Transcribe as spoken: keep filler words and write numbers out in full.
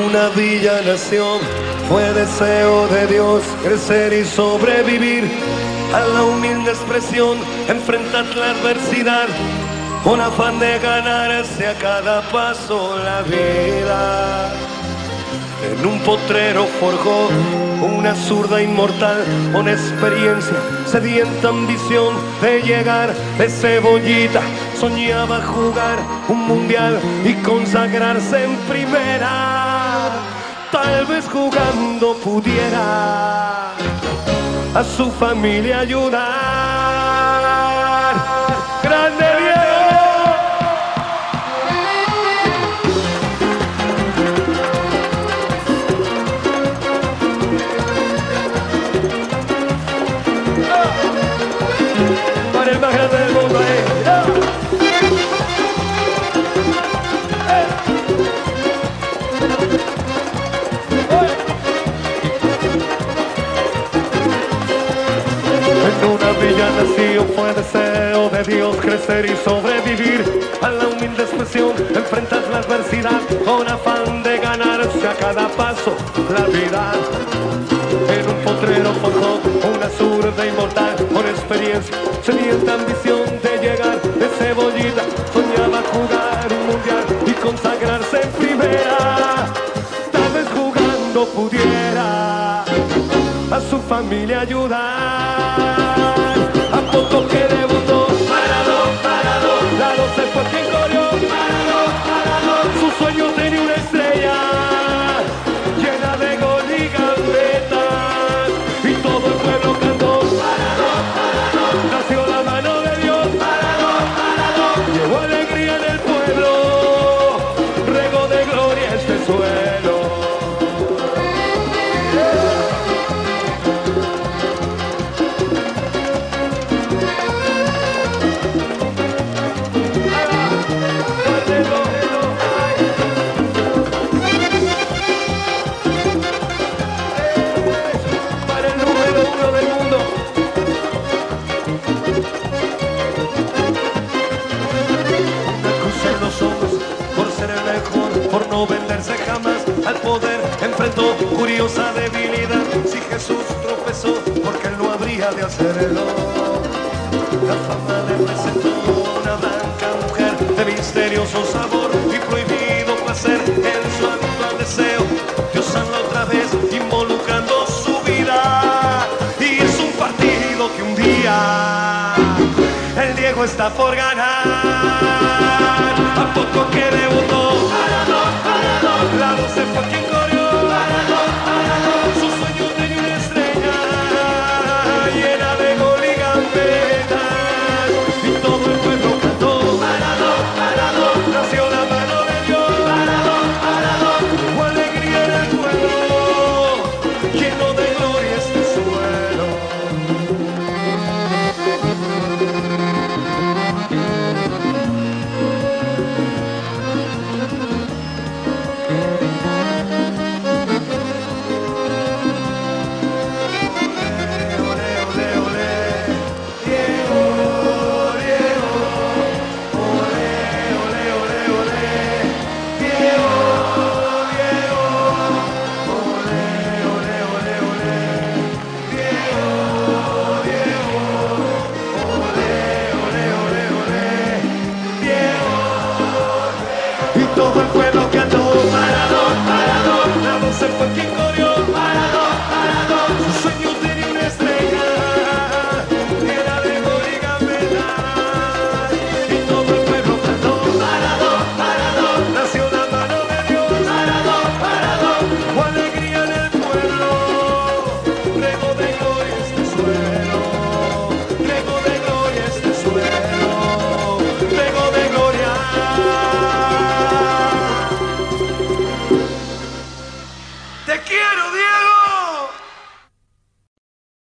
una villa nación fue deseo de Dios crecer y sobrevivir a la humilde expresión, enfrentar la adversidad con afán de ganarse a cada paso la vida. En un potrero forjó una zurda inmortal con experiencia, sedienta ambición de llegar de cebollita. Soñaba jugar un mundial y consagrarse en primera. Tal vez jugando pudiera a su familia ayudar. ¡Grande Diego! Para el más grande del mundo, eh. En una villa nació, fue deseo de Dios crecer y sobrevivir a la humilde expresión, enfrentar la adversidad con afán de ganarse a cada paso la vida. En un potrero forjó una zurda inmortal con experiencia, sedienta ambición de llegar de cebollita. Soñaba jugar un mundial y consagrarse en primera. Tal vez jugando pudiera a su familia ayudar. A poco que debutó, parado, parado, la doce fue quien corrió, parado, parado. Su sueño tenía una estrella llena de gol y gambetas, y todo el pueblo cantó, parado, parado. Nació la mano de Dios, parado, parado. Llevó alegría en el pueblo, regó de gloria este suelo. Por no venderse jamás al poder, enfrentó curiosa debilidad. Si Jesús tropezó, porque él no habría de hacerlo. La fama le presentó una blanca mujer de misterioso sabor y prohibido placer en su habitual deseo. Dios habla otra vez involucrando su vida, y es un partido que un día el Diego está por ganar.